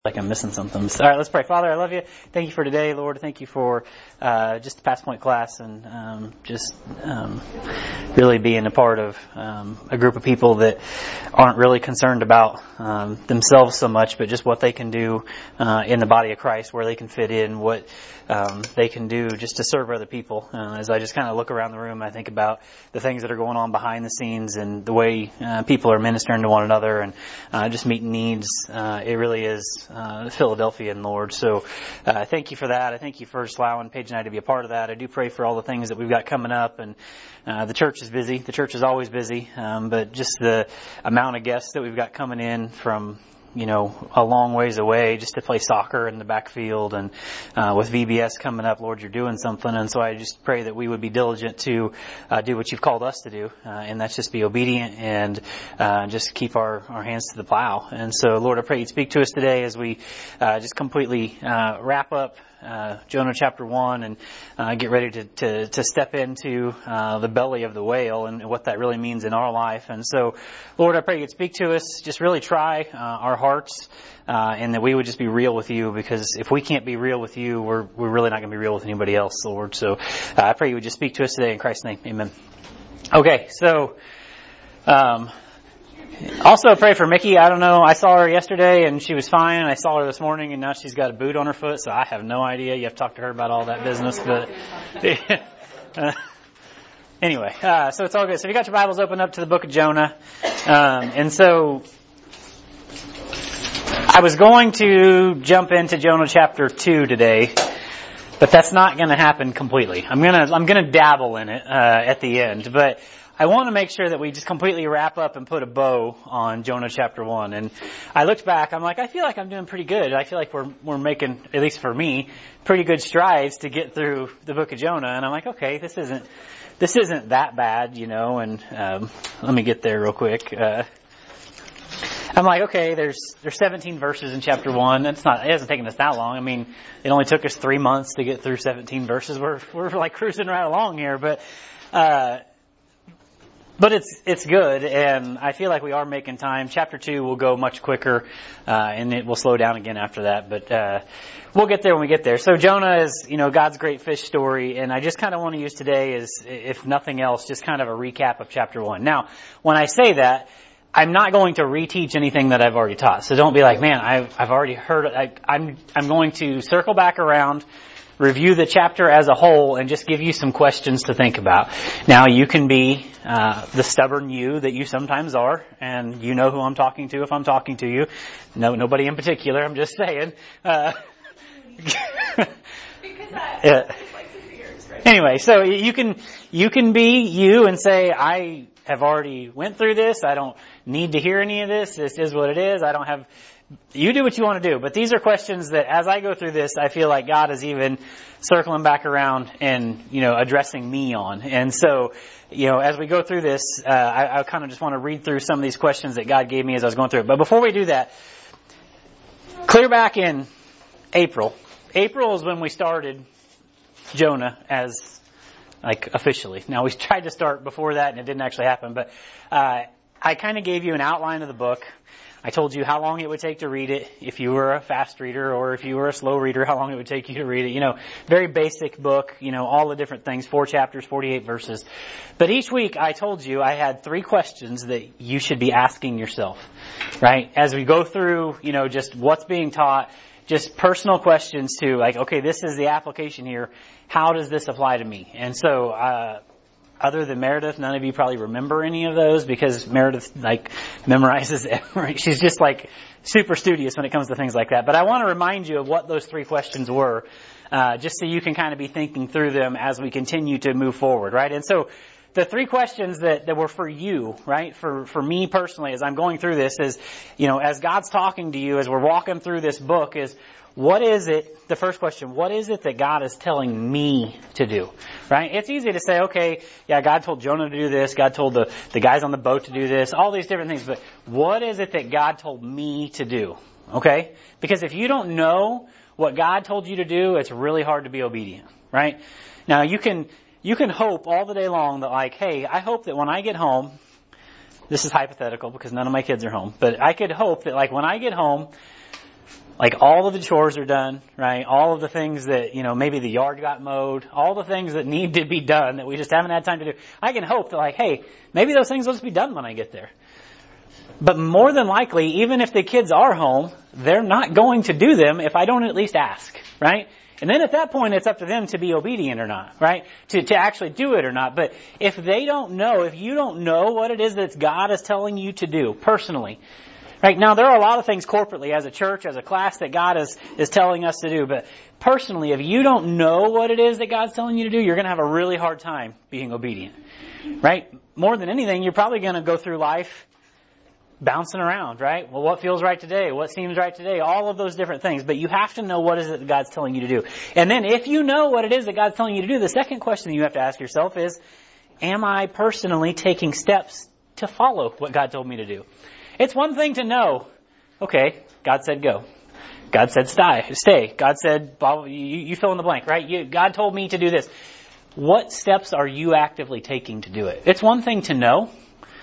Like I'm missing something. All right, let's pray. Father, I love you. Thank you for today, Lord. Thank you for just the Past Point class and really being a part of a group of people that aren't really concerned about themselves so much, but just what they can do in the body of Christ, where they can fit in, what they can do just to serve other people. As I just kind of look around the room, I think about the things that are going on behind the scenes and the way people are ministering to one another and just meeting needs. It really is Philadelphia and Lord. So thank you for that. I thank you for just allowing Paige and I to be a part of that. I do pray for all the things that we've got coming up, and the church is busy. The church is always busy, but just the amount of guests that we've got coming in from a long ways away just to play soccer in the backfield, and with VBS coming up, Lord, you're doing something. And so I just pray that we would be diligent to do what you've called us to do, and that's just be obedient and just keep our hands to the plow. And so, Lord, I pray you'd speak to us today as we just completely wrap up Jonah chapter 1 and get ready to step into the belly of the whale and what that really means in our life. And so, Lord, I pray you'd speak to us, just really try our hearts, and that we would just be real with you, because if we can't be real with you, we're really not going to be real with anybody else, Lord. So I pray you would just speak to us today in Christ's name. Amen. Okay, so also pray for Mickey. I don't know. I saw her yesterday and she was fine. I saw her this morning and now she's got a boot on her foot. So I have no idea. You have to talk to her about all that business. But anyway, so it's all good. So if you got your Bibles open up to the book of Jonah. And so I was going to jump into Jonah chapter 2 today, but that's not going to happen completely. I'm going to dabble in it at the end, but I want to make sure that we just completely wrap up and put a bow on Jonah chapter 1. And I looked back, I'm like, I feel like I'm doing pretty good. I feel like we're making, at least for me, pretty good strides to get through the book of Jonah. And I'm like, okay, this isn't that bad, and let me get there real quick. I'm like, okay, there's 17 verses in chapter 1. It hasn't taken us that long. I mean, it only took us 3 months to get through 17 verses. We're like cruising right along here, but it's good, and I feel like we are making time. Chapter 2 will go much quicker, and it will slow down again after that, but we'll get there when we get there. So Jonah is, God's great fish story, and I just kind of want to use today as, if nothing else, just kind of a recap of chapter 1. Now, when I say that, I'm not going to reteach anything that I've already taught. So don't be like, man, I've already heard it. I'm going to circle back around, review the chapter as a whole, and just give you some questions to think about. Now, you can be the stubborn you that you sometimes are, and you know who I'm talking to if I'm talking to you. No, nobody in particular, I'm just saying. Because I like to see yours, right? Anyway, so you can be you and say, I have already went through this. I don't need to hear any of this. This is what it is. You do what you want to do. But these are questions that as I go through this, I feel like God is even circling back around and, addressing me on. And so, as we go through this, I kind of just want to read through some of these questions that God gave me as I was going through it. But before we do that, clear back in April. April is when we started Jonah as officially. Now, we tried to start before that and it didn't actually happen, but I kind of gave you an outline of the book. I told you how long it would take to read it, if you were a fast reader, or if you were a slow reader, how long it would take you to read it. Very basic book, all the different things, 4 chapters, 48 verses. But each week I told you I had 3 questions that you should be asking yourself, right? As we go through, just what's being taught, just personal questions too, okay, this is the application here. How does this apply to me? And so, other than Meredith, none of you probably remember any of those, because Meredith memorizes every. She's just super studious when it comes to things like that. But I want to remind you of what those 3 questions were, just so you can kind of be thinking through them as we continue to move forward, right? And so the 3 questions that were for you, right? For me personally, as I'm going through this, is, as God's talking to you, as we're walking through this book, is, what is it, the first question, what is it that God is telling me to do, right? It's easy to say, okay, yeah, God told Jonah to do this, God told the guys on the boat to do this, all these different things, but what is it that God told me to do, okay? Because if you don't know what God told you to do, it's really hard to be obedient, right? Now, you can hope all the day long that hey, I hope that when I get home, this is hypothetical because none of my kids are home, but I could hope that when I get home, Like all of the chores are done, right? All of the things that, maybe the yard got mowed, all the things that need to be done that we just haven't had time to do. I can hope that like, hey, maybe those things will just be done when I get there. But more than likely, even if the kids are home, they're not going to do them if I don't at least ask, right? And then at that point, it's up to them to be obedient or not, right? To actually do it or not. But if they don't know, if you don't know what it is that God is telling you to do personally, right? Now, there are a lot of things corporately as a church, as a class that God is telling us to do. But personally, if you don't know what it is that God's telling you to do, you're going to have a really hard time being obedient, right? More than anything, you're probably going to go through life bouncing around, right? Well, what feels right today? What seems right today? All of those different things. But you have to know what is it that God's telling you to do. And then if you know what it is that God's telling you to do, the second question that you have to ask yourself is, am I personally taking steps to follow what God told me to do? It's one thing to know, okay, God said go. God said stay. God said, you fill in the blank, right? God told me to do this. What steps are you actively taking to do it? It's one thing to know,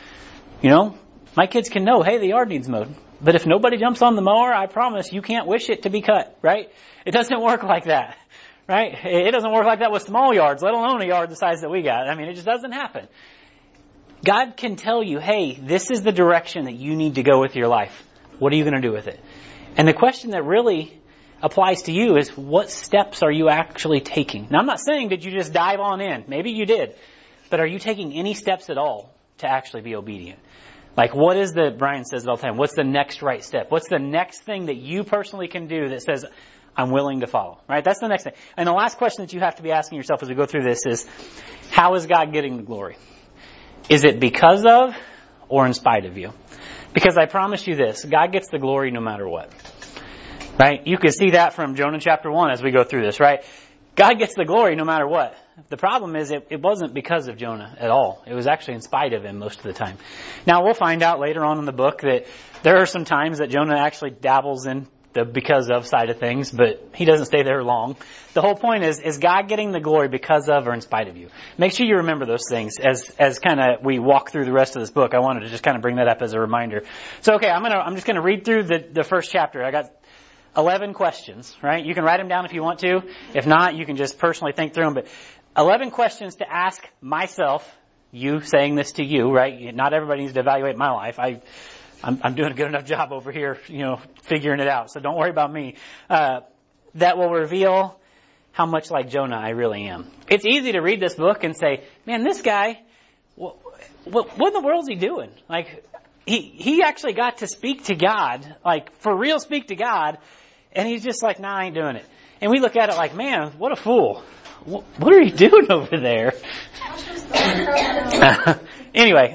my kids can know, hey, the yard needs mowed. But if nobody jumps on the mower, I promise you can't wish it to be cut, right? It doesn't work like that, right? It doesn't work like that with small yards, let alone a yard the size that we got. I mean, it just doesn't happen. God can tell you, hey, this is the direction that you need to go with your life. What are you going to do with it? And the question that really applies to you is, what steps are you actually taking? Now, I'm not saying did you just dive on in. Maybe you did. But are you taking any steps at all to actually be obedient? Like, what is Brian says it all the time, what's the next right step? What's the next thing that you personally can do that says, I'm willing to follow, right? That's the next thing. And the last question that you have to be asking yourself as we go through this is, how is God getting the glory? Is it because of or in spite of you? Because I promise you this, God gets the glory no matter what, right? You can see that from Jonah chapter 1 as we go through this, right? God gets the glory no matter what. The problem is it wasn't because of Jonah at all. It was actually in spite of him most of the time. Now we'll find out later on in the book that there are some times that Jonah actually dabbles in the because of side of things, but he doesn't stay there long. The whole point is God getting the glory because of or in spite of you. Make sure you remember those things as kind of we walk through the rest of this book. I wanted to just kind of bring that up as a reminder. So okay, I'm just going to read through the first chapter. I got 11 questions, right? You can write them down if you want to. If not, you can just personally think through them. But 11 questions to ask myself, you saying this to you, right? Not everybody needs to evaluate my life. I'm doing a good enough job over here, figuring it out. So don't worry about me. That will reveal how much like Jonah I really am. It's easy to read this book and say, man, this guy, what in the world is he doing? Like, he actually got to speak to God, like for real speak to God, and he's just like, nah, I ain't doing it. And we look at it like, man, what a fool. What are you doing over there? Anyway,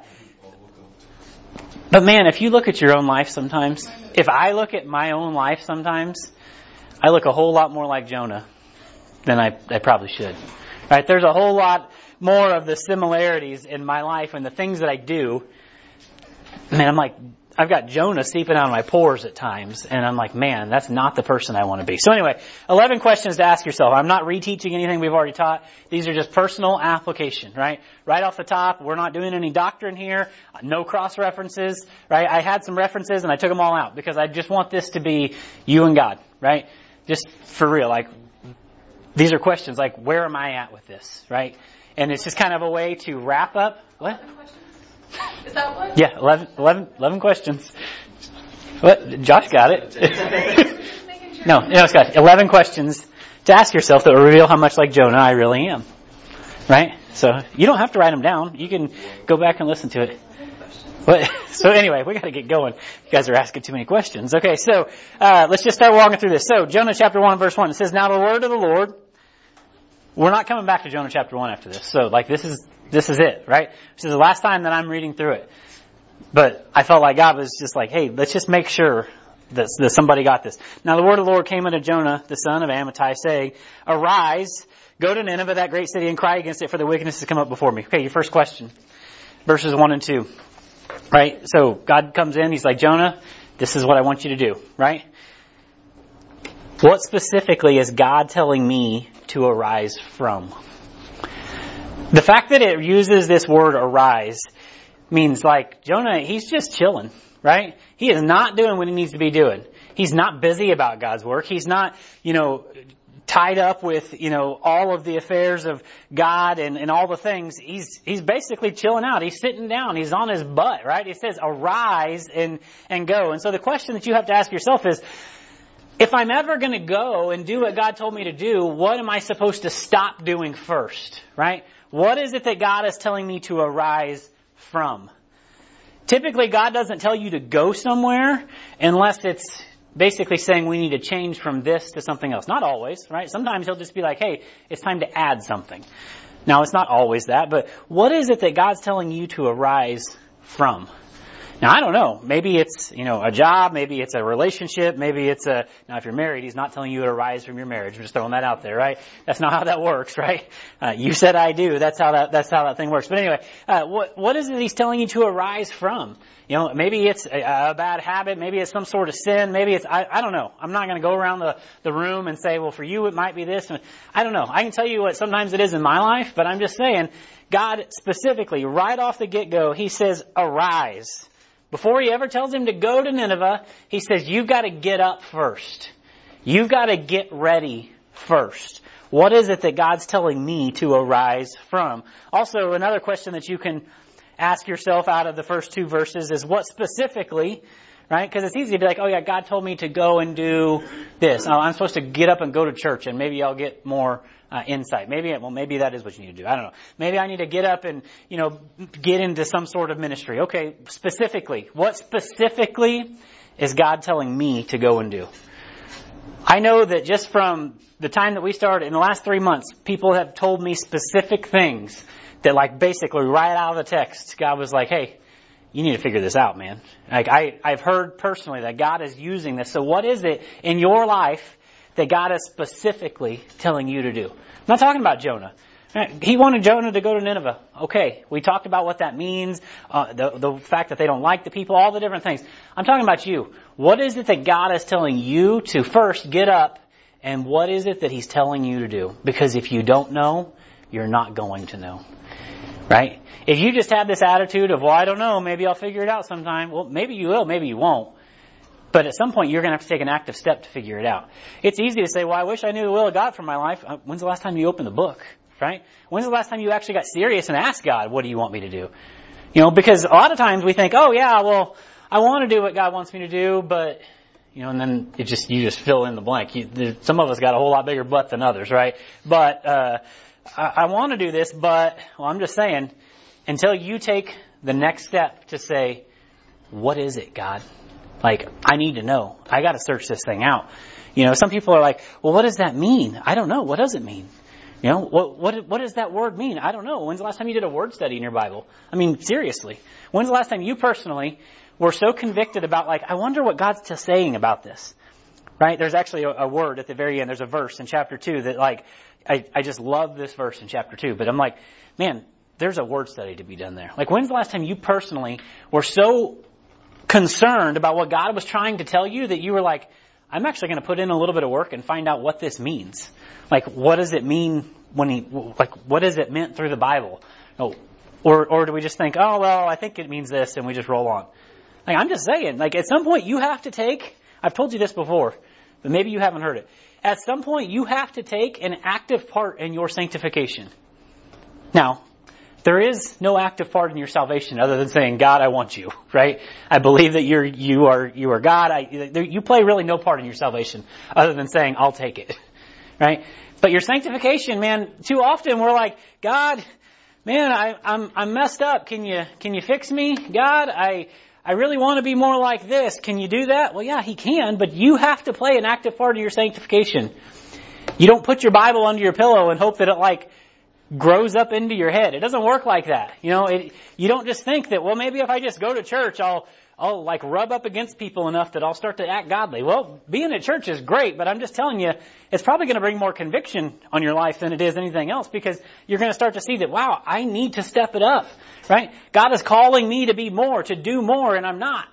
but man, if you look at your own life sometimes, if I look at my own life sometimes, I look a whole lot more like Jonah than I probably should. Right? There's a whole lot more of the similarities in my life and the things that I do. Man, I'm like, I've got Jonah seeping out of my pores at times, and I'm like, man, that's not the person I want to be. So anyway, 11 questions to ask yourself. I'm not reteaching anything we've already taught. These are just personal application, right? Right off the top, we're not doing any doctrine here. No cross references, right? I had some references and I took them all out because I just want this to be you and God, right? Just for real, like, these are questions like, where am I at with this, right? And it's just kind of a way to wrap up. What? Is that what? Yeah, 11 questions. What? Josh got it. No, it's got 11 questions to ask yourself that will reveal how much like Jonah I really am. Right? So you don't have to write them down. You can go back and listen to it. But, so anyway, we got to get going. You guys are asking too many questions. Okay, so let's just start walking through this. So Jonah chapter 1 verse 1, it says, now the word of the Lord. We're not coming back to Jonah chapter 1 after this. So like this is it, right? This is the last time that I'm reading through it. But I felt like God was just like, hey, let's just make sure that somebody got this. Now the word of the Lord came unto Jonah, the son of Amittai, saying, arise, go to Nineveh, that great city, and cry against it, for the wickedness has come up before me. Okay, your first question. Verses 1 and 2. Right? So God comes in, he's like, Jonah, this is what I want you to do, right? What specifically is God telling me to arise from? The fact that it uses this word arise means like Jonah, he's just chilling, right? He is not doing what he needs to be doing. He's not busy about God's work. He's not, tied up with, all of the affairs of God and all the things. He's basically chilling out. He's sitting down. He's on his butt, right? He says, arise and go. And so the question that you have to ask yourself is, if I'm ever going to go and do what God told me to do, what am I supposed to stop doing first, right? What is it that God is telling me to arise from? Typically, God doesn't tell you to go somewhere unless it's basically saying we need to change from this to something else. Not always, right? Sometimes He'll just be like, hey, it's time to add something. Now, it's not always that, but what is it that God's telling you to arise from? Now, I don't know. Maybe it's, a job. Maybe it's a relationship. Maybe it's now if you're married, He's not telling you to arise from your marriage. I'm just throwing that out there, right? That's not how that works, right? You said I do. That's how that thing works. But anyway, what is it He's telling you to arise from? Maybe it's a bad habit. Maybe it's some sort of sin. Maybe it's, I don't know. I'm not going to go around the room and say, well, for you, it might be this. I don't know. I can tell you what sometimes it is in my life, but I'm just saying, God specifically, right off the get-go, He says, arise. Before He ever tells him to go to Nineveh, He says, you've got to get up first. You've got to get ready first. What is it that God's telling me to arise from? Also, another question that you can ask yourself out of the first two verses is what specifically, right? Because it's easy to be like, oh yeah, God told me to go and do this. Oh, I'm supposed to get up and go to church and maybe I'll get more insight. Maybe that is what you need to do. I don't know. Maybe I need to get up and, get into some sort of ministry. Okay, specifically, what specifically is God telling me to go and do? I know that just from the time that we started, in the last 3 months, people have told me specific things that basically right out of the text, God was like, hey, you need to figure this out, man. I've heard personally that God is using this. So what is it in your life that God is specifically telling you to do? I'm not talking about Jonah. He wanted Jonah to go to Nineveh. Okay, we talked about what that means, the fact that they don't like the people, all the different things. I'm talking about you. What is it that God is telling you to first get up, and what is it that He's telling you to do? Because if you don't know, you're not going to know. Right? If you just have this attitude of, well, I don't know, maybe I'll figure it out sometime. Well, maybe you will, maybe you won't. But at some point, you're going to have to take an active step to figure it out. It's easy to say, well, I wish I knew the will of God for my life. When's the last time you opened the book? Right? When's the last time you actually got serious and asked God, what do you want me to do? Because a lot of times we think, oh yeah, well, I want to do what God wants me to do, but, and then you just fill in the blank. Some of us got a whole lot bigger butt than others, right? But, I want to do this, but, well, I'm just saying, until you take the next step to say, what is it, God? I need to know. I got to search this thing out. Some people are like, well, what does that mean? I don't know. What does it mean? What does that word mean? I don't know. When's the last time you did a word study in your Bible? I mean, seriously. When's the last time you personally were so convicted about I wonder what God's saying about this? Right? There's actually a word at the very end. There's a verse in chapter 2 that I just love this verse in chapter 2, but I'm like, man, there's a word study to be done there. When's the last time you personally were so concerned about what God was trying to tell you that you were like, I'm actually going to put in a little bit of work and find out what this means. What does it mean what is it meant through the Bible? Or do we just think, oh, well, I think it means this and we just roll on? I'm just saying, at some point you have to take, I've told you this before, but maybe you haven't heard it. At some point you have to take an active part in your sanctification. Now, there is no active part in your salvation other than saying, God, I want you, right? I believe that you are God. You play really no part in your salvation other than saying, I'll take it, right? But your sanctification, man, too often we're like, God, man, I'm messed up. Can you fix me? God, I really want to be more like this. Can you do that? Well, yeah, He can, but you have to play an active part of your sanctification. You don't put your Bible under your pillow and hope that it grows up into your head. It doesn't work like that. You don't just think that, well, maybe if I just go to church, I'll rub up against people enough that I'll start to act godly. Well, being at church is great, but I'm just telling you, it's probably going to bring more conviction on your life than it is anything else, because you're going to start to see that, wow, I need to step it up, right? God is calling me to be more, to do more, and I'm not.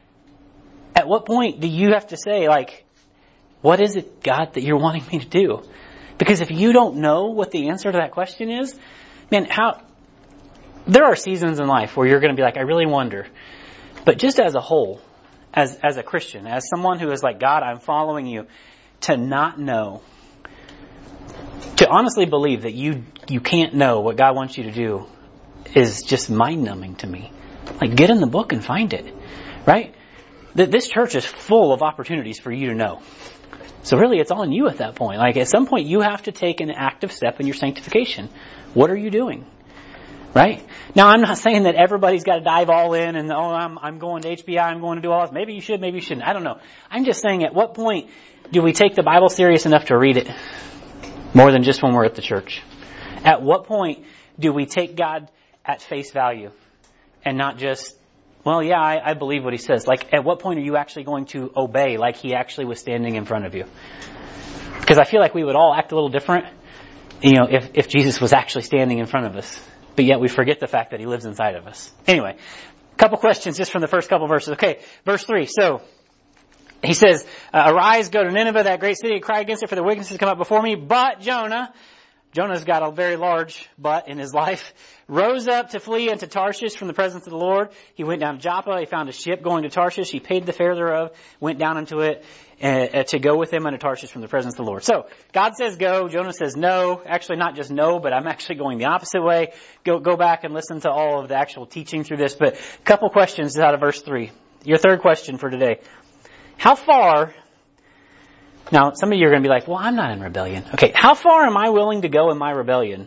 At what point do you have to say, what is it, God, that you're wanting me to do? Because if you don't know what the answer to that question is, man, there are seasons in life where you're going to be like, I really wonder. But just as a whole, as a Christian, as someone who is like, God, I'm following you, to not know, to honestly believe that you can't know what God wants you to do is just mind-numbing to me. Like, get in the book and find it, right? This church is full of opportunities for you to know. So really, it's on you at that point. Like, at some point, you have to take an active step in your sanctification. What are you doing? Right? Now, I'm not saying that everybody's got to dive all in and, I'm going to HBI, I'm going to do all this. Maybe you should, maybe you shouldn't. I don't know. I'm just saying, at what point do we take the Bible serious enough to read it more than just when we're at the church? At what point do we take God at face value and not just, well, yeah, I believe what he says. Like, at what point are you actually going to obey like he actually was standing in front of you? Because I feel like we would all act a little different, if Jesus was actually standing in front of us. But yet we forget the fact that he lives inside of us. Anyway, a couple questions just from the first couple verses. Okay, verse 3. So, he says, arise, go to Nineveh, that great city, and cry against it, for the witnesses come up before me. But Jonah's got a very large but in his life, rose up to flee into Tarshish from the presence of the Lord. He went down to Joppa. He found a ship going to Tarshish. He paid the fare thereof, went down into it to go with him unto Tarshish from the presence of the Lord. So, God says go. Jonah says no. Actually, not just no, but I'm actually going the opposite way. Go back and listen to all of the actual teaching through this. But a couple questions out of verse 3. Your third question for today. How far... Now, some of you are going to be like, well, I'm not in rebellion. Okay, how far am I willing to go in my rebellion?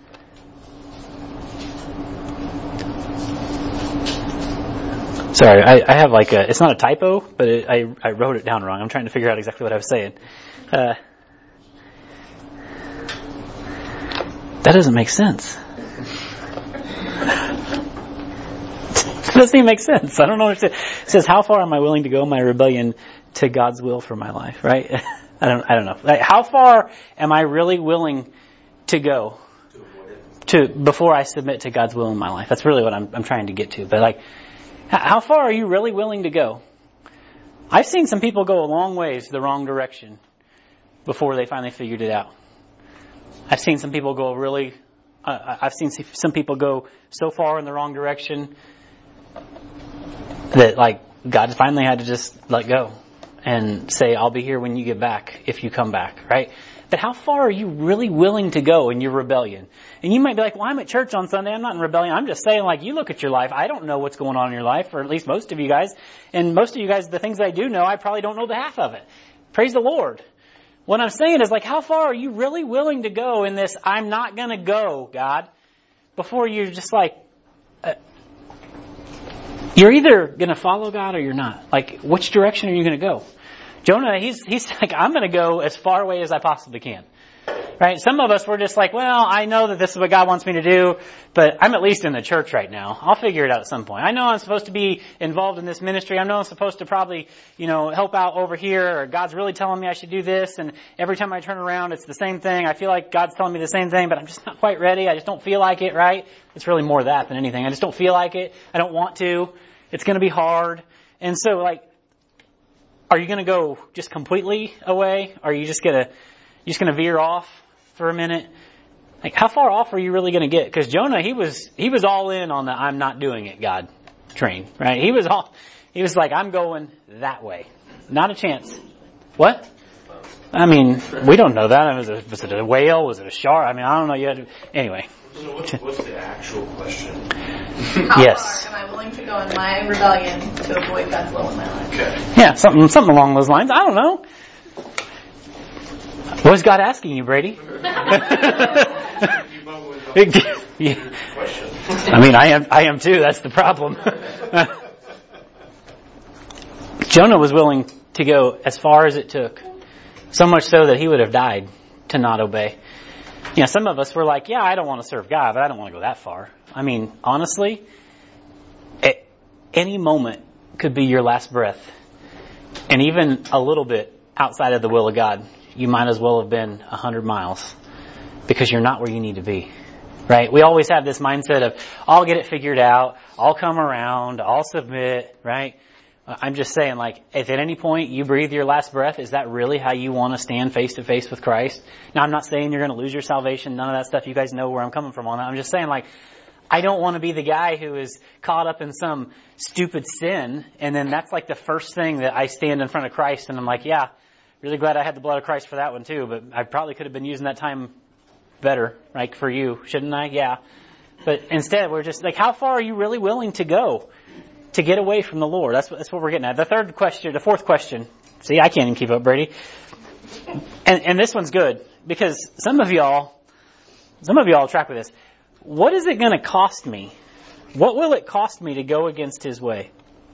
Sorry, I have it's not a typo, but I wrote it down wrong. I'm trying to figure out exactly what I was saying. That doesn't make sense. It doesn't even make sense. I don't know what it says. It says, how far am I willing to go in my rebellion to God's will for my life, right? I don't know. Like, how far am I really willing to go before I submit to God's will in my life? That's really what I'm trying to get to. But how far are you really willing to go? I've seen some people go a long ways the wrong direction before they finally figured it out. I've seen some people go I've seen some people go so far in the wrong direction that God finally had to just let go and say, I'll be here when you get back, if you come back, right? But how far are you really willing to go in your rebellion? And you might be like, well, I'm at church on Sunday. I'm not in rebellion. I'm just saying, you look at your life. I don't know what's going on in your life, or at least most of you guys. And most of you guys, the things I do know, I probably don't know the half of it. Praise the Lord. What I'm saying is, how far are you really willing to go in this, I'm not going to go, God, before you're just you're either going to follow God or you're not. Which direction are you going to go? Jonah, he's like, I'm going to go as far away as I possibly can. Right? Some of us, we're just well, I know that this is what God wants me to do, but I'm at least in the church right now. I'll figure it out at some point. I know I'm supposed to be involved in this ministry. I know I'm supposed to probably, help out over here, or God's really telling me I should do this, and every time I turn around, it's the same thing. I feel like God's telling me the same thing, but I'm just not quite ready. I just don't feel like it, right? It's really more that than anything. I just don't feel like it. I don't want to. It's going to be hard. And so, are you going to go just completely away? Are you just going to veer off for a minute? How far off are you really going to get? Because Jonah, he was all in on the I'm not doing it, God train, right? He was like, I'm going that way. Not a chance. What? I mean, we don't know that. Was it a whale? Was it a shark? I mean, I don't know. Anyway. So what's the actual question? How far am I willing to go in my rebellion to avoid God's will in my life? Okay. Yeah, something along those lines. I don't know. What is God asking you, Brady? I mean, I am too. That's the problem. Jonah was willing to go as far as it took. So much so that he would have died to not obey. Some of us were like, yeah, I don't want to serve God, but I don't want to go that far. I mean, honestly, at any moment could be your last breath. And even a little bit outside of the will of God, you might as well have been 100 miles because you're not where you need to be. Right? We always have this mindset of, I'll get it figured out, I'll come around, I'll submit, right? I'm just saying, if at any point you breathe your last breath, is that really how you want to stand face to face with Christ? Now, I'm not saying you're going to lose your salvation, none of that stuff. You guys know where I'm coming from on that. I'm just saying, I don't want to be the guy who is caught up in some stupid sin, and then that's like the first thing that I stand in front of Christ, and I'm like, yeah, really glad I had the blood of Christ for that one too, but I probably could have been using that time better, like for you, shouldn't I? Yeah. But instead, we're just like, how far are you really willing to go to get away from the Lord? That's what we're getting at. The fourth question. See, I can't even keep up, Brady. And this one's good, because some of y'all track with this. What is it going to cost me? What will it cost me to go against His way?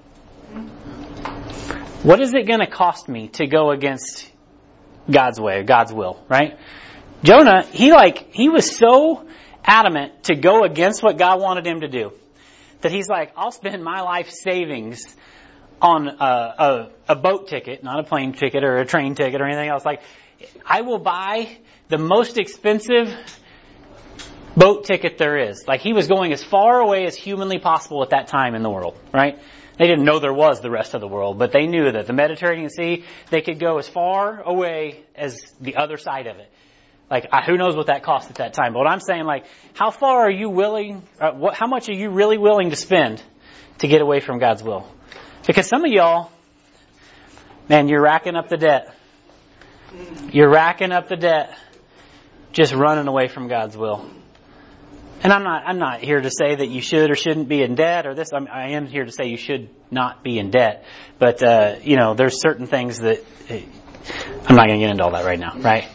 What is it going to cost me to go against God's way, God's will, right? Jonah, he was so adamant to go against what God wanted him to do that he's like, I'll spend my life savings on a boat ticket, not a plane ticket or a train ticket or anything else. Like, I will buy the most expensive boat ticket there is. Like, he was going as far away as humanly possible at that time in the world, right? They didn't know there was the rest of the world, but they knew that the Mediterranean Sea, they could go as far away as the other side of it. Like, who knows what that cost at that time. But what I'm saying, like, how far are you willing, how much are you really willing to spend to get away from God's will? Because some of y'all, man, you're racking up the debt. You're racking up the debt just running away from God's will. And I'm not here to say that you should or shouldn't be in debt or this. I am here to say you should not be in debt. But, there's certain things that, I'm not going to get into all that right now, right?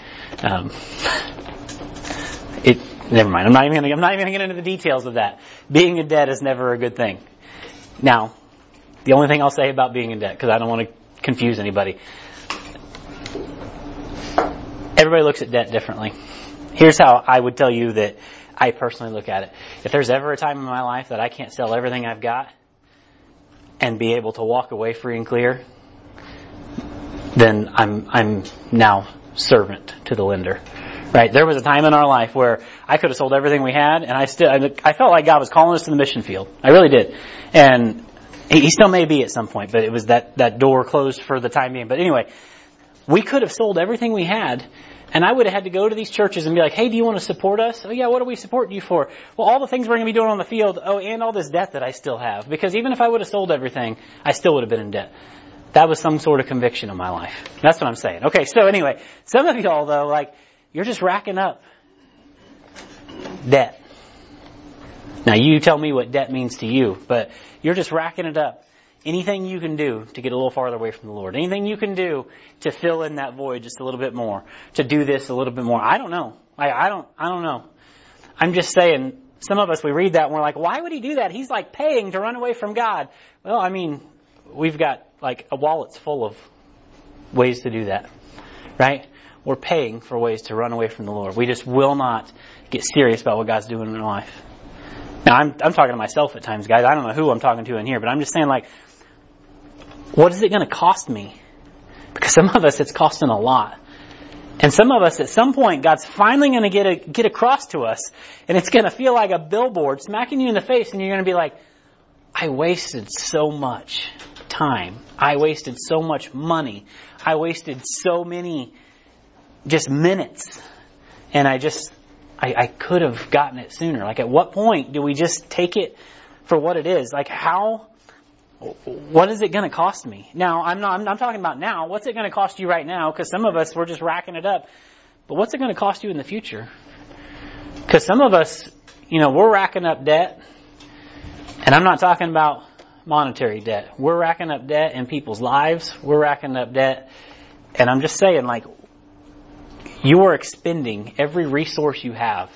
Never mind. I'm not even going to get into the details of that. Being in debt is never a good thing. Now, the only thing I'll say about being in debt, because I don't want to confuse anybody. Everybody looks at debt differently. Here's how I would tell you that I personally look at it. If there's ever a time in my life that I can't sell everything I've got and be able to walk away free and clear, then I'm now servant to the lender. Right? There was a time in our life where I could have sold everything we had, and I felt like God was calling us to the mission field. I really did. And He still may be at some point, but it was that door closed for the time being. But anyway, we could have sold everything we had, and I would have had to go to these churches and be like, hey, do you want to support us? Oh yeah, what are we supporting you for? Well, all the things we're going to be doing on the field. Oh, and all this debt that I still have. Because even if I would have sold everything, I still would have been in debt. That was some sort of conviction in my life. That's what I'm saying. Okay, so anyway, some of y'all though, like, you're just racking up debt. Now you tell me what debt means to you, but you're just racking it up. Anything you can do to get a little farther away from the Lord. Anything you can do to fill in that void just a little bit more. To do this a little bit more. I don't know. I don't know. I'm just saying, some of us, we read that and we're like, why would He do that? He's like paying to run away from God. Well, I mean, we've got like a wallet's full of ways to do that. Right? We're paying for ways to run away from the Lord. We just will not get serious about what God's doing in our life. Now, I'm talking to myself at times, guys. I don't know who I'm talking to in here, but I'm just saying, like, what is it going to cost me? Because some of us, it's costing a lot. And some of us, at some point, God's finally going to get across to us, and it's going to feel like a billboard smacking you in the face, and you're going to be like, I wasted so much time. I wasted so much money. I wasted so many just minutes. And I could have gotten it sooner. Like, at what point do we just take it for what it is? Like, what is it going to cost me? Now, I'm talking about now. What's it going to cost you right now? Because some of us, we're just racking it up. But what's it going to cost you in the future? Because some of us, we're racking up debt. And I'm not talking about monetary debt. We're racking up debt in people's lives. We're racking up debt. And I'm just saying, like, you are expending every resource you have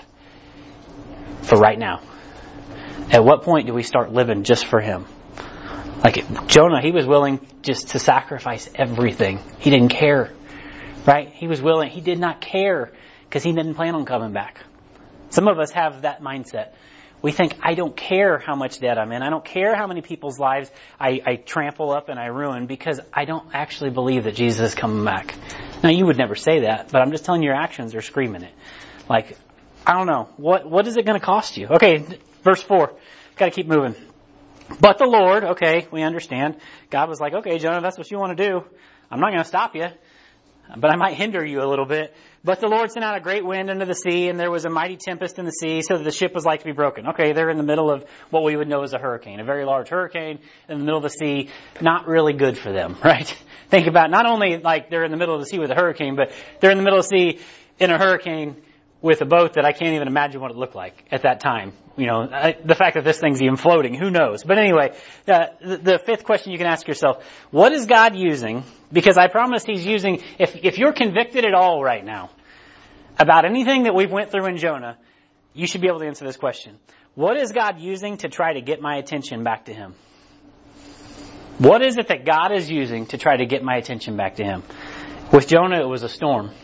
for right now. At what point do we start living just for Him? Like Jonah, he was willing just to sacrifice everything. He didn't care. Right? He was willing. He did not care because he didn't plan on coming back. Some of us have that mindset. We think, I don't care how much debt I'm in. I don't care how many people's lives I trample up and I ruin because I don't actually believe that Jesus is coming back. Now, you would never say that, but I'm just telling you your actions are screaming it. Like, I don't know. What is it going to cost you? Okay, verse 4. Got to keep moving. But the Lord, okay, we understand. God was like, okay, Jonah, that's what you want to do. I'm not going to stop you. but I might hinder you a little bit. But the Lord sent out a great wind into the sea, and there was a mighty tempest in the sea, so that the ship was like to be broken. Okay, they're in the middle of what we would know as a hurricane, a very large hurricane in the middle of the sea. Not really good for them, right? Think about not only like they're in the middle of the sea with a hurricane, but they're in the middle of the sea in a hurricane with a boat that I can't even imagine what it looked like at that time. You know, the fact that this thing's even floating, who knows? But anyway, the fifth question you can ask yourself, what is God using? Because I promise He's using, if you're convicted at all right now about anything that we've went through in Jonah, you should be able to answer this question. What is God using to try to get my attention back to Him? What is it that God is using to try to get my attention back to Him? With Jonah, it was a storm.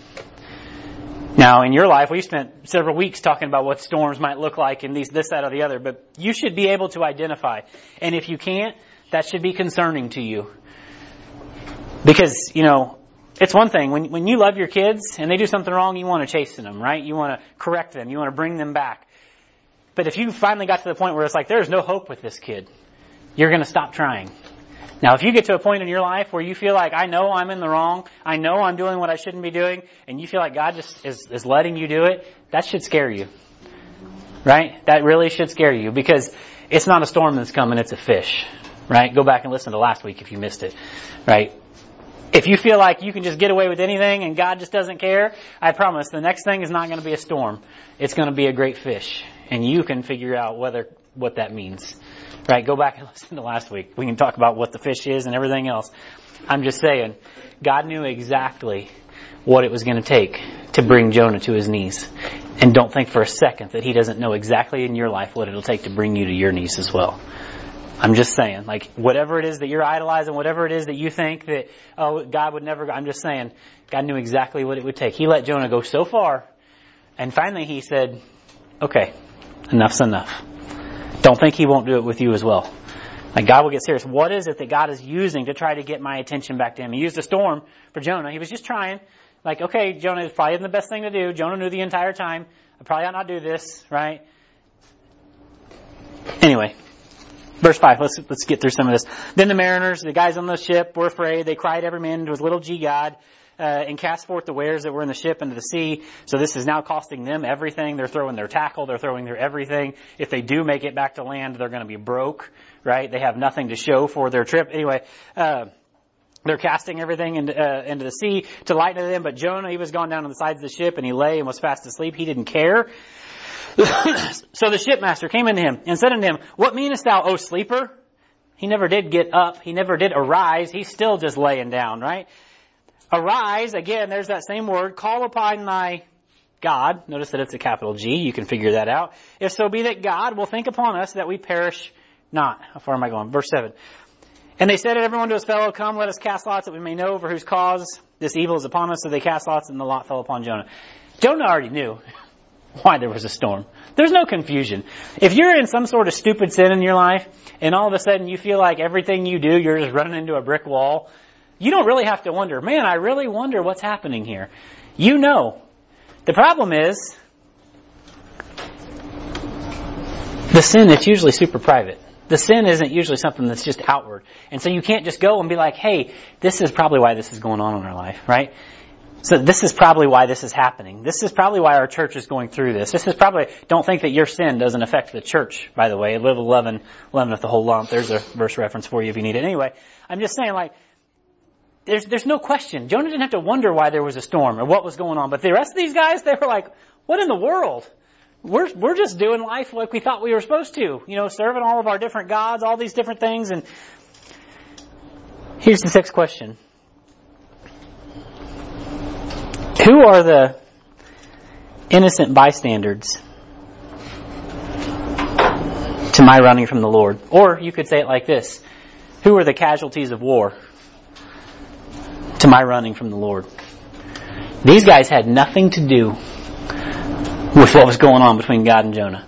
Now, in your life, we spent several weeks talking about what storms might look like and this, that, or the other, but you should be able to identify. And if you can't, that should be concerning to you. Because, you know, it's one thing, when you love your kids and they do something wrong, you want to chasten them, right? You want to correct them. You want to bring them back. But if you finally got to the point where it's like, there's no hope with this kid, you're going to stop trying. Now, if you get to a point in your life where you feel like, I know I'm in the wrong, I know I'm doing what I shouldn't be doing, and you feel like God just is letting you do it, that should scare you. Right? That really should scare you, because it's not a storm that's coming, it's a fish. Right? Go back and listen to last week if you missed it. Right? If you feel like you can just get away with anything and God just doesn't care, I promise the next thing is not going to be a storm. It's going to be a great fish. And you can figure out what that means. Right, go back and listen to last week. We can talk about what the fish is and everything else. I'm just saying, God knew exactly what it was going to take to bring Jonah to his knees. And don't think for a second that He doesn't know exactly in your life what it'll take to bring you to your knees as well. I'm just saying, like, whatever it is that you're idolizing, whatever it is that you think that, oh, God would never go, I'm just saying, God knew exactly what it would take. He let Jonah go so far, and finally He said, okay, enough's enough. Don't think He won't do it with you as well. Like, God will get serious. What is it that God is using to try to get my attention back to Him? He used a storm for Jonah. He was just trying. Like, okay, Jonah is probably the best thing to do. Jonah knew the entire time. I probably ought not do this, right? Anyway, verse 5. Let's get through some of this. Then the mariners, the guys on the ship, were afraid. They cried every man to his little g god. And cast forth the wares that were in the ship into the sea. So this is now costing them everything. They're throwing their tackle. They're throwing their everything. If they do make it back to land, they're going to be broke, right? They have nothing to show for their trip. Anyway, they're casting everything into the sea to lighten them. But Jonah, he was gone down on the sides of the ship, and he lay and was fast asleep. He didn't care. So the shipmaster came into him and said unto him, what meanest thou, O sleeper? He never did get up. He never did arise. He's still just laying down, right? Arise, again, there's that same word, call upon thy God. Notice that it's a capital G. You can figure that out. If so be that God will think upon us that we perish not. How far am I going? Verse 7. And they said to everyone to his fellow, come, let us cast lots that we may know for whose cause this evil is upon us. So they cast lots and the lot fell upon Jonah. Jonah already knew why there was a storm. There's no confusion. If you're in some sort of stupid sin in your life and all of a sudden you feel like everything you do, you're just running into a brick wall, you don't really have to wonder, man, I really wonder what's happening here. You know. The problem is, the sin, it's usually super private. The sin isn't usually something that's just outward. And so you can't just go and be like, hey, this is probably why this is going on in our life, right? So this is probably why this is happening. This is probably why our church is going through this. This is probably, don't think that your sin doesn't affect the church, by the way. A little leaven with the whole lump. There's a verse reference for you if you need it. Anyway, I'm just saying, like, There's no question. Jonah didn't have to wonder why there was a storm or what was going on. But the rest of these guys, they were like, what in the world? We're just doing life like we thought we were supposed to. You know, serving all of our different gods, all these different things. And here's the sixth question. Who are the innocent bystanders to my running from the Lord? Or you could say it like this. Who are the casualties of war to my running from the Lord? These guys had nothing to do with what was going on between God and Jonah.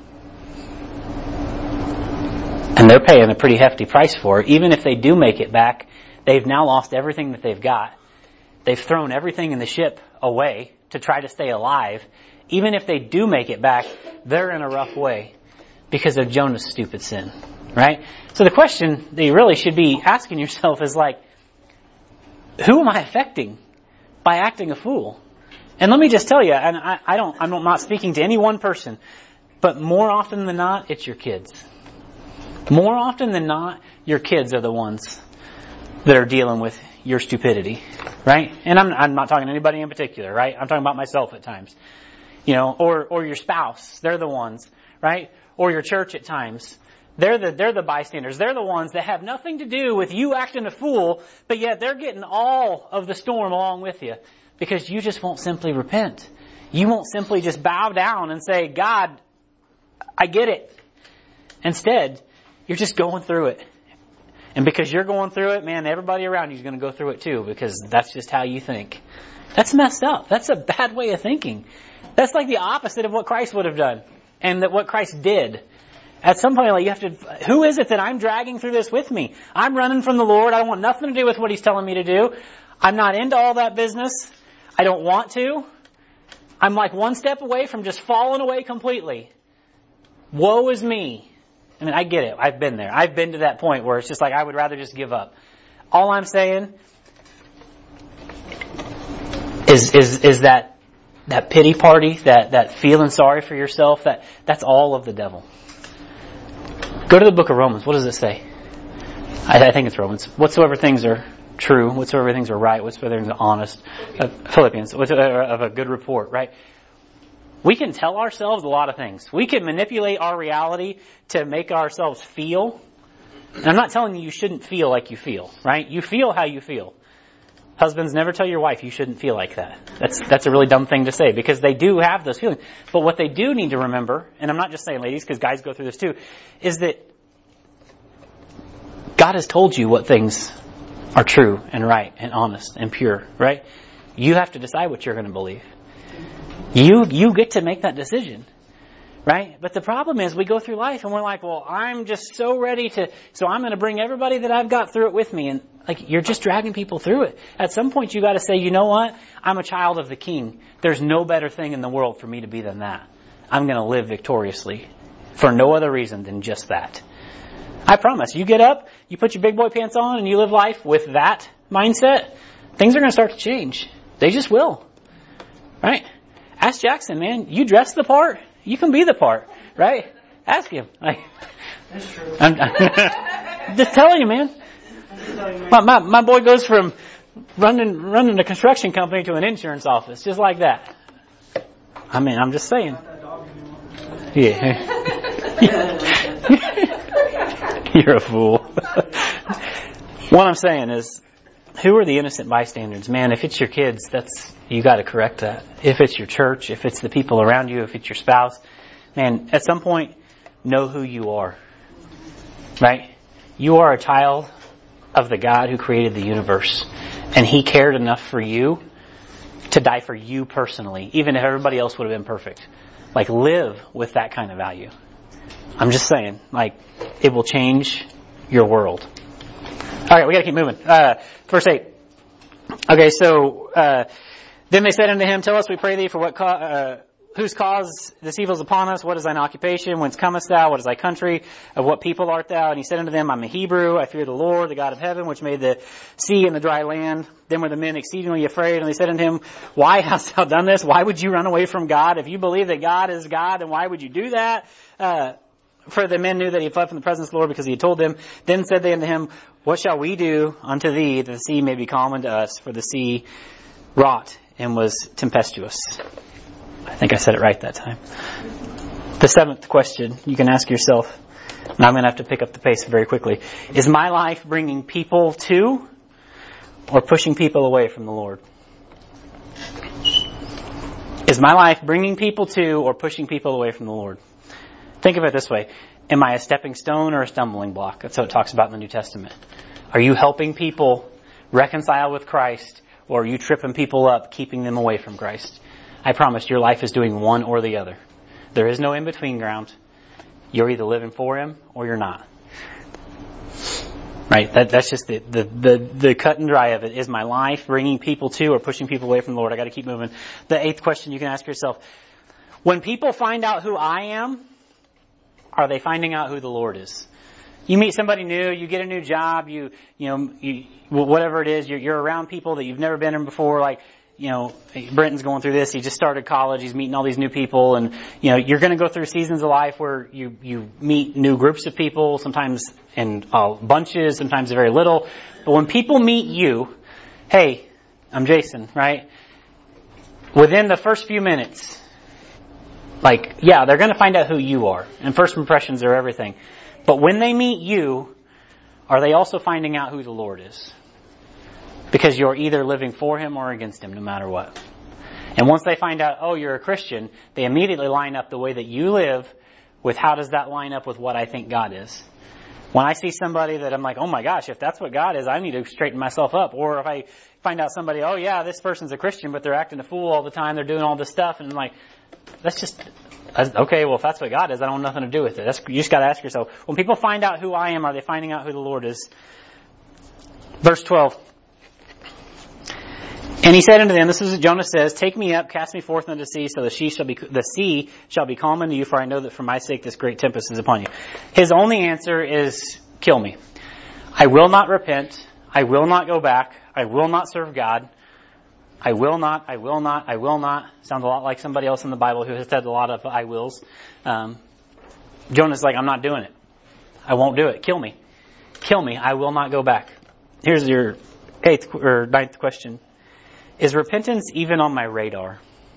And they're paying a pretty hefty price for it. Even if they do make it back, they've now lost everything that they've got. They've thrown everything in the ship away to try to stay alive. Even if they do make it back, they're in a rough way because of Jonah's stupid sin. Right? So the question that you really should be asking yourself is like, who am I affecting by acting a fool. And let me just tell you, and I'm not speaking to any one person, but more often than not, it's your kids. More often than not, your kids are the ones that are dealing with your stupidity, right? And I'm not talking to anybody in particular, right? I'm talking about myself at times. Or your spouse, they're the ones, right? Or your church at times. They're the bystanders. They're the ones that have nothing to do with you acting a fool, but yet they're getting all of the storm along with you because you just won't simply repent. You won't simply just bow down and say, God, I get it. Instead, you're just going through it. And because you're going through it, man, everybody around you is going to go through it too because that's just how you think. That's messed up. That's a bad way of thinking. That's like the opposite of what Christ would have done and that what Christ did. At some point, like, you have to, who is it that I'm dragging through this with me? I'm running from the Lord. I don't want nothing to do with what He's telling me to do. I'm not into all that business. I don't want to. I'm like one step away from just falling away completely. Woe is me. I mean, I get it. I've been there. I've been to that point where it's just like I would rather just give up. All I'm saying is that pity party, that feeling sorry for yourself, that's all of the devil. Go to the book of Romans. What does it say? I think it's Romans. Whatsoever things are true, whatsoever things are right, whatsoever things are honest. Philippians, whatsoever of a good report, right? We can tell ourselves a lot of things. We can manipulate our reality to make ourselves feel. And I'm not telling you shouldn't feel like you feel, right? You feel how you feel. Husbands, never tell your wife you shouldn't feel like that. That's a really dumb thing to say because they do have those feelings. But what they do need to remember, and I'm not just saying ladies because guys go through this too, is that God has told you what things are true and right and honest and pure, right? You have to decide what you're going to believe. You get to make that decision, right? But the problem is we go through life and we're like, well, I'm just so ready so I'm going to bring everybody that I've got through it with me. And like, you're just dragging people through it. At some point you got to say, you know what? I'm a child of the King. There's no better thing in the world for me to be than that. I'm going to live victoriously for no other reason than just that. I promise, you get up, you put your big boy pants on and you live life with that mindset, things are going to start to change. They just will. Right? Ask Jackson, man. You dress the part. You can be the part, right? Ask him. That's true. I'm just telling you, man. My boy goes from running a construction company to an insurance office, just like that. I mean, I'm just saying. Yeah. You're a fool. What I'm saying is, who are the innocent bystanders? Man, if it's your kids, you got to correct that. If it's your church, if it's the people around you, if it's your spouse, man, at some point, know who you are. Right? You are a child of the God who created the universe. And He cared enough for you to die for you personally, even if everybody else would have been perfect. Like, live with that kind of value. I'm just saying, it will change your world. All right, we got to keep moving. Verse 8. Okay, so then they said unto him, tell us, we pray thee, for what whose cause this evil is upon us? What is thine occupation? Whence comest thou? What is thy country? Of what people art thou? And he said unto them, I'm a Hebrew. I fear the Lord, the God of heaven, which made the sea and the dry land. Then were the men exceedingly afraid, and they said unto him, why hast thou done this? Why would you run away from God? If you believe that God is God, then why would you do that? For the men knew that he fled from the presence of the Lord because he had told them. Then said they unto him, what shall we do unto thee that the sea may be calm unto us? For the sea wrought and was tempestuous. I think I said it right that time. The seventh question you can ask yourself, and I'm going to have to pick up the pace very quickly. Is my life bringing people to or pushing people away from the Lord? Is my life bringing people to or pushing people away from the Lord? Think of it this way. Am I a stepping stone or a stumbling block? That's what it talks about in the New Testament. Are you helping people reconcile with Christ, or are you tripping people up, keeping them away from Christ? I promise your life is doing one or the other. There is no in-between ground. You're either living for Him or you're not. Right? That's just the cut and dry of it. Is my life bringing people to or pushing people away from the Lord? I got to keep moving. The eighth question you can ask yourself. When people find out who I am, are they finding out who the Lord is? You meet somebody new, you get a new job, you whatever it is, you're around people that you've never been in before, Brenton's going through this. He just started college. He's meeting all these new people. And, you're going to go through seasons of life where you meet new groups of people, sometimes in bunches, sometimes very little. But when people meet you, hey, I'm Jason, right? Within the first few minutes, they're going to find out who you are. And first impressions are everything. But when they meet you, are they also finding out who the Lord is? Because you're either living for Him or against Him, no matter what. And once they find out, oh, you're a Christian, they immediately line up the way that you live with how does that line up with what I think God is. When I see somebody that I'm like, oh my gosh, if that's what God is, I need to straighten myself up. Or if I find out somebody, oh yeah, this person's a Christian, but they're acting a fool all the time, they're doing all this stuff, and I'm like, okay, well if that's what God is, I don't have nothing to do with it. You just gotta ask yourself, when people find out who I am, are they finding out who the Lord is? Verse 12. And he said unto them, this is what Jonah says, take me up, cast me forth into the sea, so the sea shall be calm unto you, for I know that for my sake this great tempest is upon you. His only answer is, kill me. I will not repent. I will not go back. I will not serve God. I will not. Sounds a lot like somebody else in the Bible who has said a lot of I wills. Jonah's like, I'm not doing it. I won't do it. Kill me. Kill me. I will not go back. Here's your 8th or 9th question. Is repentance even on my radar?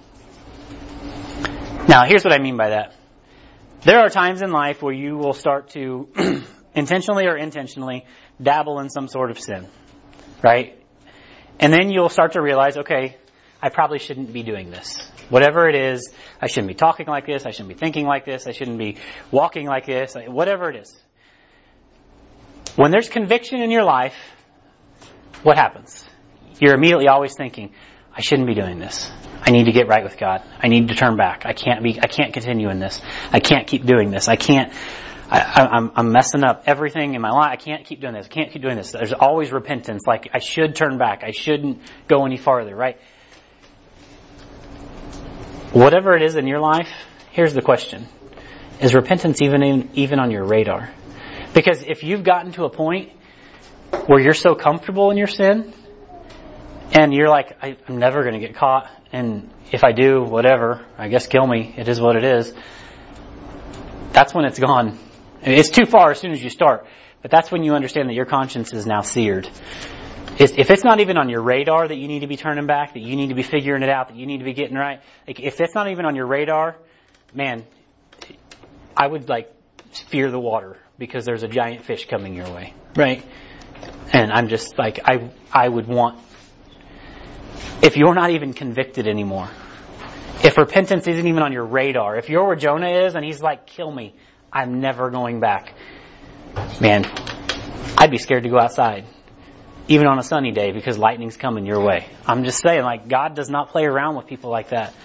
Now, here's what I mean by that. There are times in life where you will start to intentionally or intentionally dabble in some sort of sin, right? And then you'll start to realize, okay, I probably shouldn't be doing this. Whatever it is, I shouldn't be talking like this, I shouldn't be thinking like this, I shouldn't be walking like this, whatever it is. When there's conviction in your life, what happens? You're immediately always thinking, I shouldn't be doing this. I need to get right with God. I need to turn back. I can't continue in this. I can't keep doing this. I'm messing up everything in my life. I can't keep doing this. I can't keep doing this. There's always repentance. Like, I should turn back. I shouldn't go any farther, right? Whatever it is in your life, here's the question. Is repentance even on your radar? Because if you've gotten to a point where you're so comfortable in your sin, and you're like, I'm never going to get caught, and if I do, whatever, I guess kill me, it is what it is. That's when it's gone. It's too far as soon as you start, but that's when you understand that your conscience is now seared. If it's not even on your radar that you need to be turning back, that you need to be figuring it out, that you need to be getting right, if it's not even on your radar, man, I would fear the water because there's a giant fish coming your way, right? And I'm just like, I would want, if you're not even convicted anymore, if repentance isn't even on your radar, if you're where Jonah is and he's like, kill me, I'm never going back, man, I'd be scared to go outside, even on a sunny day, because lightning's coming your way. I'm just saying, God does not play around with people like that.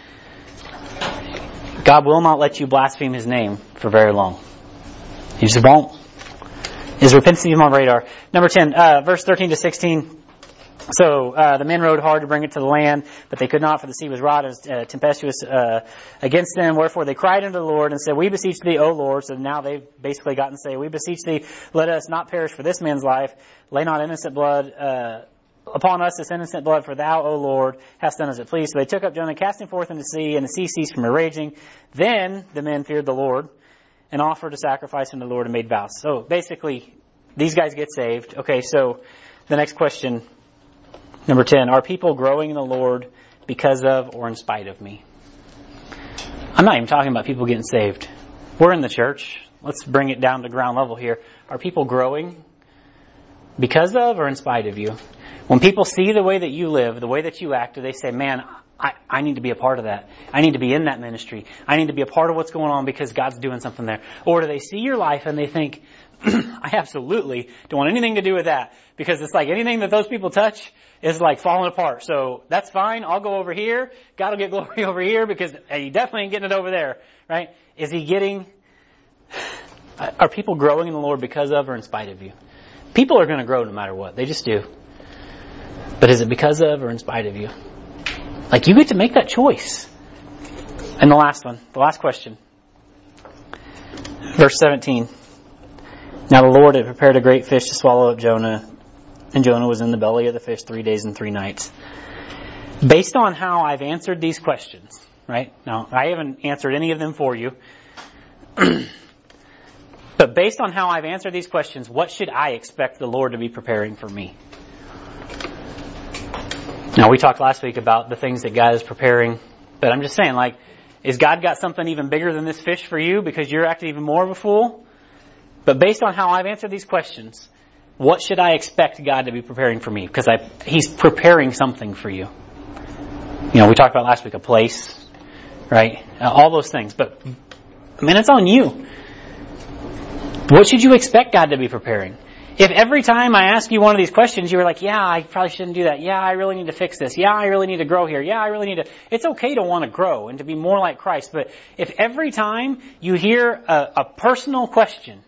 God will not let you blaspheme His name for very long. He just won't. Is repentance even on radar? Number 10, verse 13 to 16. So the men rowed hard to bring it to the land, but they could not, for the sea was wrought and tempestuous against them. Wherefore they cried unto the Lord and said, we beseech thee, O Lord. So now they've basically gotten to say, we beseech thee, let us not perish for this man's life. Lay not innocent blood upon us, this innocent blood, for thou, O Lord, hast done as it pleased. So they took up Jonah, cast him forth into the sea, and the sea ceased from her raging. Then the men feared the Lord and offered a sacrifice unto the Lord and made vows. So basically, these guys get saved. Okay, so the next question, number 10, are people growing in the Lord because of or in spite of me? I'm not even talking about people getting saved. We're in the church. Let's bring it down to ground level here. Are people growing because of or in spite of you? When people see the way that you live, the way that you act, do they say, man, I need to be a part of that. I need to be in that ministry. I need to be a part of what's going on because God's doing something there. Or do they see your life and they think, I absolutely don't want anything to do with that, because it's like anything that those people touch is like falling apart. So that's fine. I'll go over here. God will get glory over here because he definitely ain't getting it over there, right? Are people growing in the Lord because of or in spite of you? People are going to grow no matter what. They just do. But is it because of or in spite of you? You get to make that choice. And the last one, the last question. Verse 17. Now the Lord had prepared a great fish to swallow up Jonah, and Jonah was in the belly of the fish 3 days and 3 nights. Based on how I've answered these questions, right? Now, I haven't answered any of them for you. But based on how I've answered these questions, what should I expect the Lord to be preparing for me? Now, we talked last week about the things that God is preparing. But I'm just saying, like, is God got something even bigger than this fish for you because you're acting even more of a fool? But based on how I've answered these questions, what should I expect God to be preparing for me? Because He's preparing something for you. You know, we talked about last week, a place, right? All those things. But, I mean, it's on you. What should you expect God to be preparing? If every time I ask you one of these questions, you were like, yeah, I probably shouldn't do that. Yeah, I really need to fix this. Yeah, I really need to grow here. Yeah, I really need to... It's okay to want to grow and to be more like Christ. But if every time you hear a personal question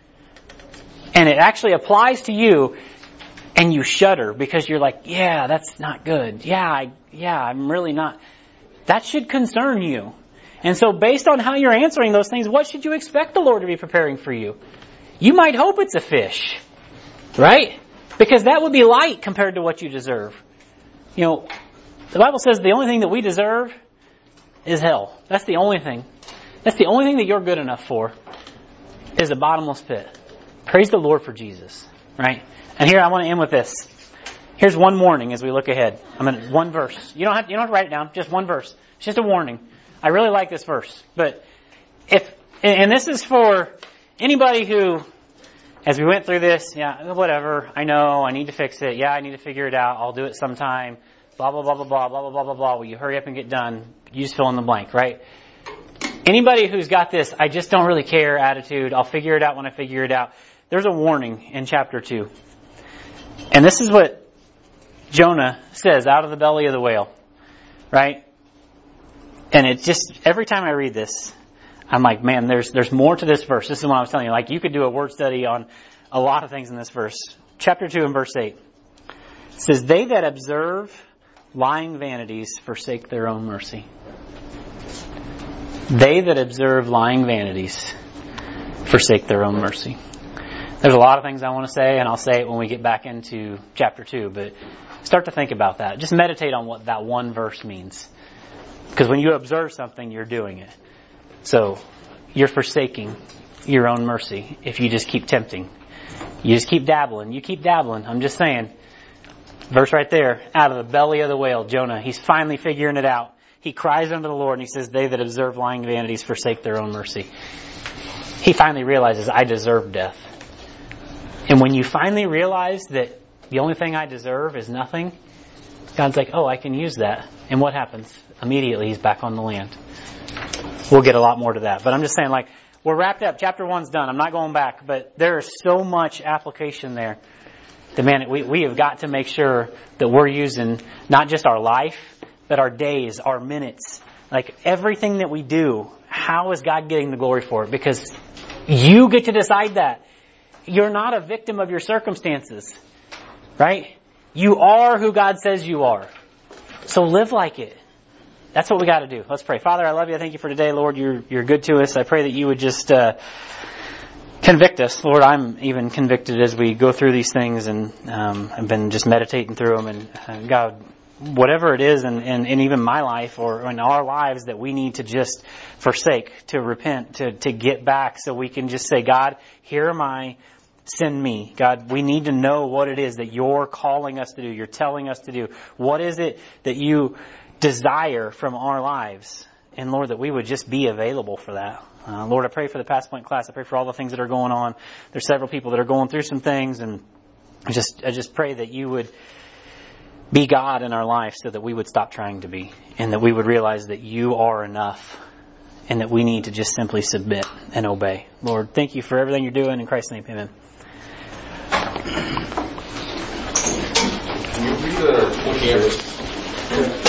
and it actually applies to you and you shudder because you're like, yeah, that's not good. Yeah, I'm really not... That should concern you. And so based on how you're answering those things, what should you expect the Lord to be preparing for you? You might hope it's a fish, right? Because that would be light compared to what you deserve. You know, the Bible says the only thing that we deserve is hell. That's the only thing. That's the only thing that you're good enough for is a bottomless pit. Praise the Lord for Jesus, right? And here I want to end with this. Here's one warning as we look ahead. One verse. You don't have to write it down. Just one verse. It's just a warning. I really like this verse. But and this is for anybody who, as we went through this, yeah, whatever, I know, I need to fix it. Yeah, I need to figure it out. I'll do it sometime. Blah, blah, blah, blah, blah, blah, blah, blah, blah, blah. Will you hurry up and get done? You just fill in the blank, right? Anybody who's got this, I just don't really care attitude, I'll figure it out when I figure it out. There's a warning in chapter 2. And this is what Jonah says out of the belly of the whale, right? And it's just, every time I read this, I'm like, man, there's more to this verse. This is what I was telling you. Like, you could do a word study on a lot of things in this verse. Chapter 2 and verse 8. It says, they that observe lying vanities forsake their own mercy. They that observe lying vanities forsake their own mercy. There's a lot of things I want to say, and I'll say it when we get back into chapter 2. But start to think about that. Just meditate on what that one verse means. Because when you observe something, you're doing it. So you're forsaking your own mercy if you just keep tempting. You just keep dabbling. You keep dabbling. I'm just saying. Verse right there. Out of the belly of the whale, Jonah. He's finally figuring it out. He cries unto the Lord and he says, they that observe lying vanities forsake their own mercy. He finally realizes, I deserve death. And when you finally realize that the only thing I deserve is nothing, God's like, oh, I can use that. And what happens? Immediately he's back on the land. We'll get a lot more to that. But I'm just saying, like, we're wrapped up. Chapter 1's done. I'm not going back. But there is so much application there. That, man, we have got to make sure that we're using not just our life, but our days, our minutes. Like, everything that we do, how is God getting the glory for it? Because you get to decide that. You're not a victim of your circumstances. Right? You are who God says you are. So live like it. That's what we got to do. Let's pray. Father, I love you. I thank you for today. Lord, you're good to us. I pray that you would just convict us. Lord, I'm even convicted as we go through these things, and I've been just meditating through them. And God, whatever it is in even my life or in our lives that we need to just forsake, to repent, to get back so we can just say, God, here am I. Send me. God, we need to know what it is that you're calling us to do. You're telling us to do. What is it that you desire from our lives? And Lord, that we would just be available for that. Lord, I pray for the Past Point class. I pray for all the things that are going on. There's several people that are going through some things, and I just pray that you would be God in our life so that we would stop trying to be, and that we would realize that you are enough, and that we need to just simply submit and obey. Lord, thank you for everything you're doing. In Christ's name, amen. Can you read the 28th?